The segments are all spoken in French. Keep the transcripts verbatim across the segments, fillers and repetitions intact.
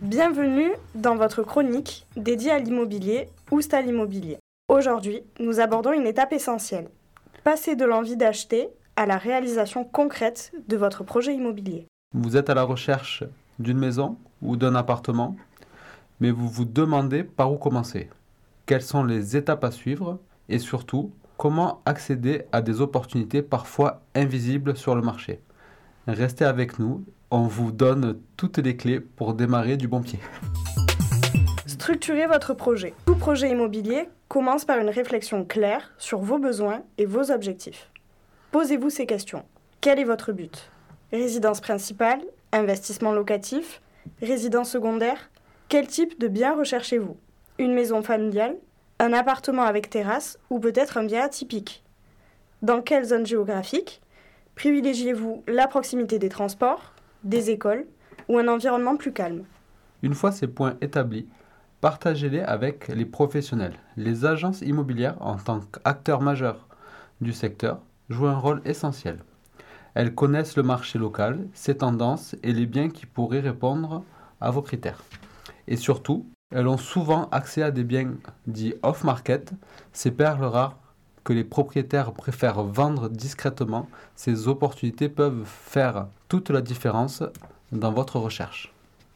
Bienvenue dans votre chronique dédiée à l'immobilier Oustal Immobilier. Aujourd'hui, nous abordons une étape essentielle. Passer de l'envie d'acheter à la réalisation concrète de votre projet immobilier. Vous êtes à la recherche d'une maison ou d'un appartement, mais vous vous demandez par où commencer. Quelles sont les étapes à suivre et surtout, comment accéder à des opportunités parfois invisibles sur le marché. Restez avec nous, on vous donne toutes les clés pour démarrer du bon pied. Structurez votre projet. Tout projet immobilier commence par une réflexion claire sur vos besoins et vos objectifs. Posez-vous ces questions. Quel est votre but ? Résidence principale, investissement locatif, résidence secondaire ? Quel type de bien recherchez-vous ? Une maison familiale, un appartement avec terrasse ou peut-être un bien atypique ? Dans quelle zone géographique ? Privilégiez-vous la proximité des transports, des écoles ou un environnement plus calme ? Une fois ces points établis, partagez-les avec les professionnels. Les agences immobilières, en tant qu'acteurs majeurs du secteur, jouent un rôle essentiel. Elles connaissent le marché local, ses tendances et les biens qui pourraient répondre à vos critères. Et surtout, elles ont souvent accès à des biens dits off-market, ces perles rares que les propriétaires préfèrent vendre discrètement. Ces opportunités peuvent faire toute la différence dans votre recherche.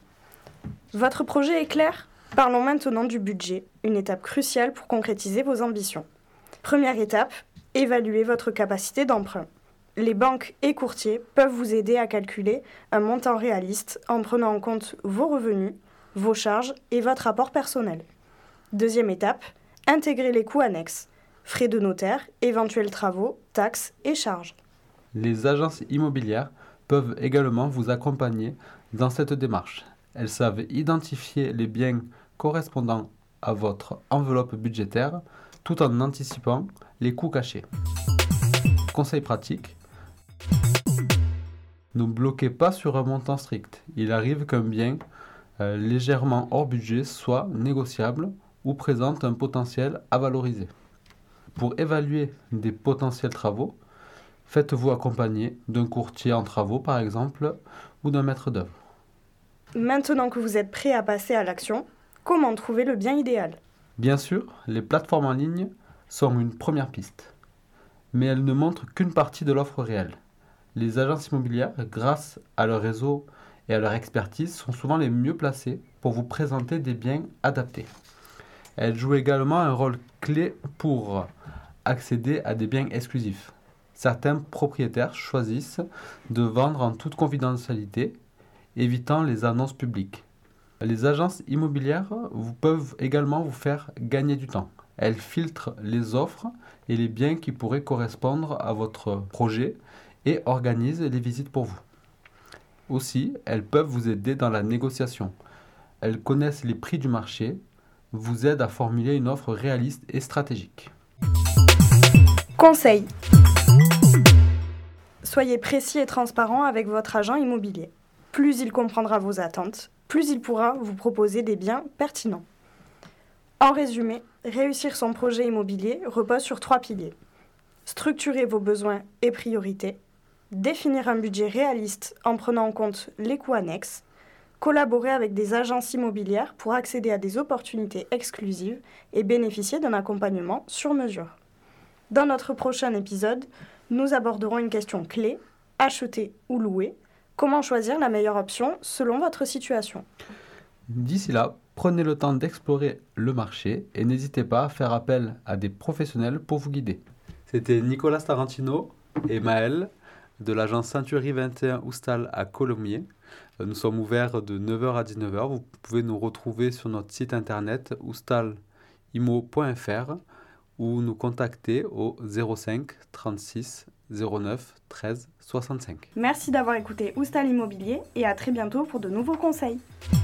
Votre projet est clair ? Parlons maintenant du budget, une étape cruciale pour concrétiser vos ambitions. Première étape, évaluez votre capacité d'emprunt. Les banques et courtiers peuvent vous aider à calculer un montant réaliste en prenant en compte vos revenus, vos charges et votre apport personnel. Deuxième étape, intégrez les coûts annexes, frais de notaire, éventuels travaux, taxes et charges. Les agences immobilières peuvent également vous accompagner dans cette démarche. Elles savent identifier les biens correspondant à votre enveloppe budgétaire tout en anticipant les coûts cachés. Conseil pratique. Ne bloquez pas sur un montant strict. Il arrive qu'un bien euh, légèrement hors budget soit négociable ou présente un potentiel à valoriser. Pour évaluer des potentiels travaux, faites-vous accompagner d'un courtier en travaux par exemple ou d'un maître d'œuvre. Maintenant que vous êtes prêt à passer à l'action, comment trouver le bien idéal ? Bien sûr, les plateformes en ligne sont une première piste, mais elles ne montrent qu'une partie de l'offre réelle. Les agences immobilières, grâce à leur réseau et à leur expertise, sont souvent les mieux placées pour vous présenter des biens adaptés. Elles jouent également un rôle clé pour accéder à des biens exclusifs. Certains propriétaires choisissent de vendre en toute confidentialité, évitant les annonces publiques. Les agences immobilières vous peuvent également vous faire gagner du temps. Elles filtrent les offres et les biens qui pourraient correspondre à votre projet et organisent les visites pour vous. Aussi, elles peuvent vous aider dans la négociation. Elles connaissent les prix du marché, vous aident à formuler une offre réaliste et stratégique. Conseil. Soyez précis et transparent avec votre agent immobilier. Plus il comprendra vos attentes, plus il pourra vous proposer des biens pertinents. En résumé, réussir son projet immobilier repose sur trois piliers. Structurer vos besoins et priorités, définir un budget réaliste en prenant en compte les coûts annexes, collaborer avec des agences immobilières pour accéder à des opportunités exclusives et bénéficier d'un accompagnement sur mesure. Dans notre prochain épisode, nous aborderons une question clé, acheter ou louer. Comment choisir la meilleure option selon votre situation ? D'ici là, prenez le temps d'explorer le marché et n'hésitez pas à faire appel à des professionnels pour vous guider. C'était Nicolas Tarantino et Maël de l'agence Century vingt et un Oustal à Colomiers. Nous sommes ouverts de neuf heures à dix-neuf heures. Vous pouvez nous retrouver sur notre site internet oustal immo point f r ou nous contacter au zéro cinq trente-six zéro neuf treize soixante-cinq. Merci d'avoir écouté Oustal Immobilier et à très bientôt pour de nouveaux conseils.